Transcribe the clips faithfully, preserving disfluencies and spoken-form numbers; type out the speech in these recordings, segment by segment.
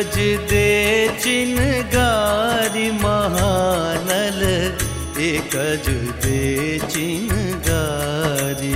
एकज दे चिनगारी महानल, एकज दे चिनगारी।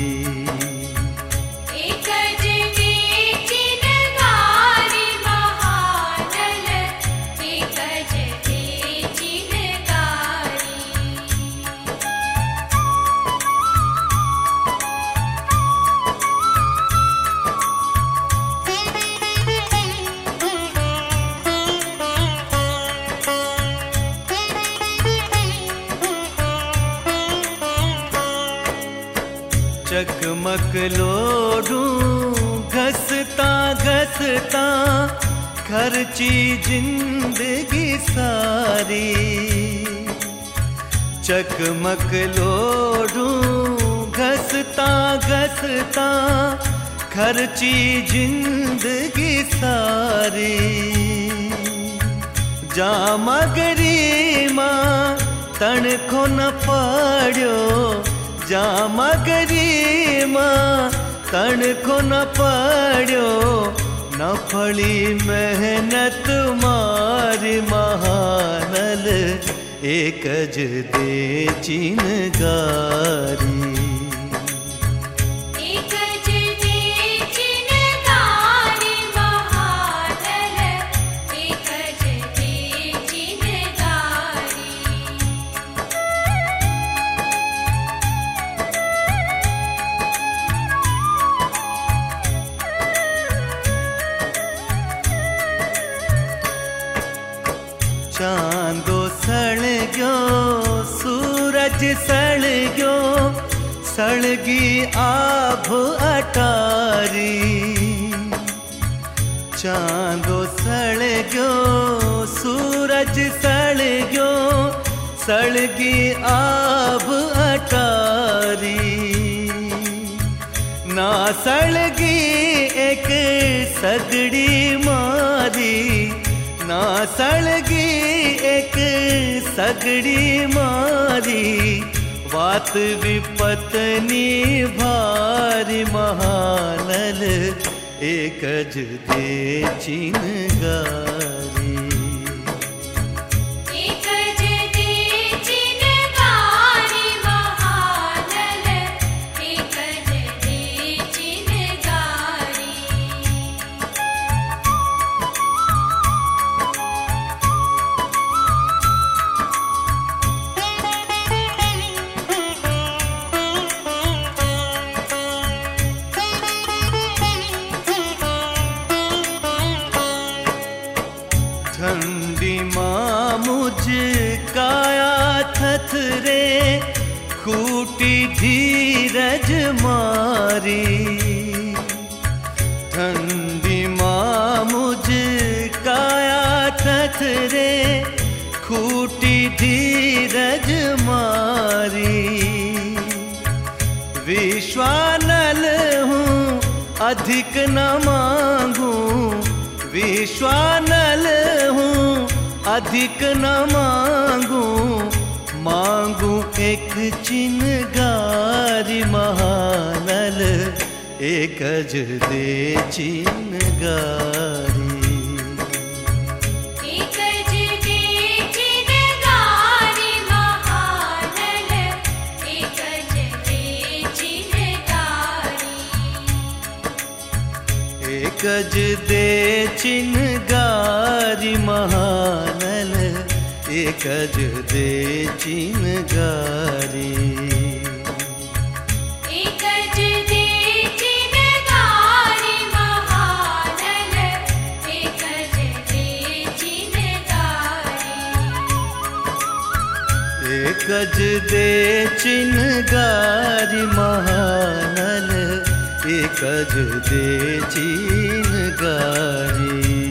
चकमक लोडूं घसता घसता खर्ची जिंदगी सारी। चकमक लोडूं घसता घसता खर्ची जिंदगी सारी। जामगरी मां तणखो न पड़ियो, जामगरी मां तणखो न पड़ियो, न फली मेहनत मारी महानल, एकज दे चिनगारी। चांदो सड़ गयो सूरज सड़ गयो, सड़गी आभ अटारी। चांदो सड़ गयो सूरज सड़ गयो, सड़गी आभ अटारी। ना सड़गी एक सगड़ी मारी, ना सड़गी एक सगड़ी मारी। बात विपत्नी भारी महानल, एकज दे चिनगारी। ठंडी मां मुझ काया थथरे, खूटी धीरज मारी। ठंडी मां मुझ काया थथरे, खूटी धीरज मारी। विश्वानल हूँ अधिक न मांगूं, विश्वानल हूँ अधिक न मांगूं। मांगूं एक चिनगारी महानल, एकज दे चिनगारी। एकज दे चिनगारी महानल, एकज दे चिनगारी। एकज दे चिनगारी महानल, एकज दे चिनगारी। एकज दे चिनगारी महानल, एकज दे चिनगारी।